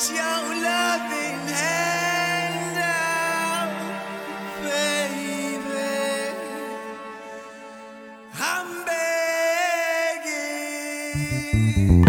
Put your loving hand out, baby. I'm begging.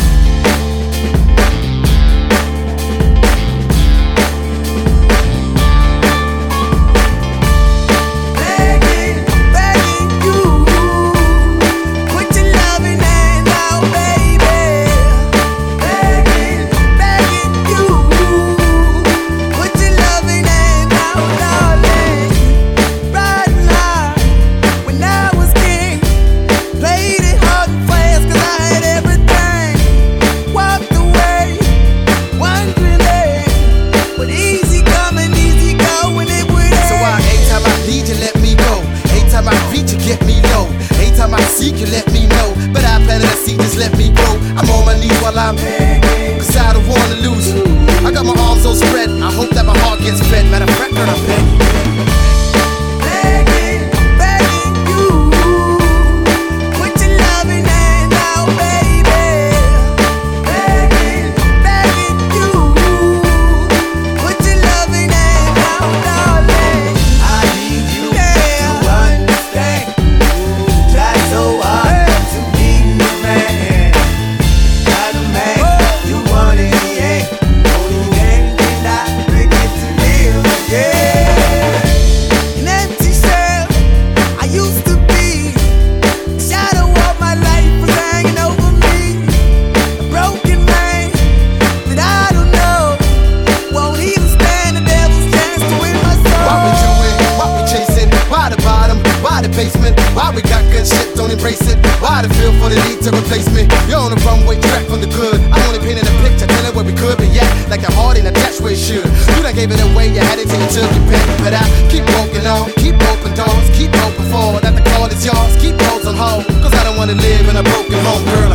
You let me know, but I planted a seed, just let me grow. I'm on my knees while I'm begging, cause I don't wanna lose you. I got my arms all spread, I hope that my heart gets fed. Matter of fact, girl, I'm begging. Why we got good shit, don't embrace it? Why the feel for the need to replace me? You're on the runway track from the good. I'm only painting a picture, telling where we could be at. Like a heart ain't attached where it should. You done gave it away, you had it till you took your pick. But I keep walking on, keep open doors, keep hoping for that the call is yours. Keep those on hold, cause I don't wanna live in a broken home, girl.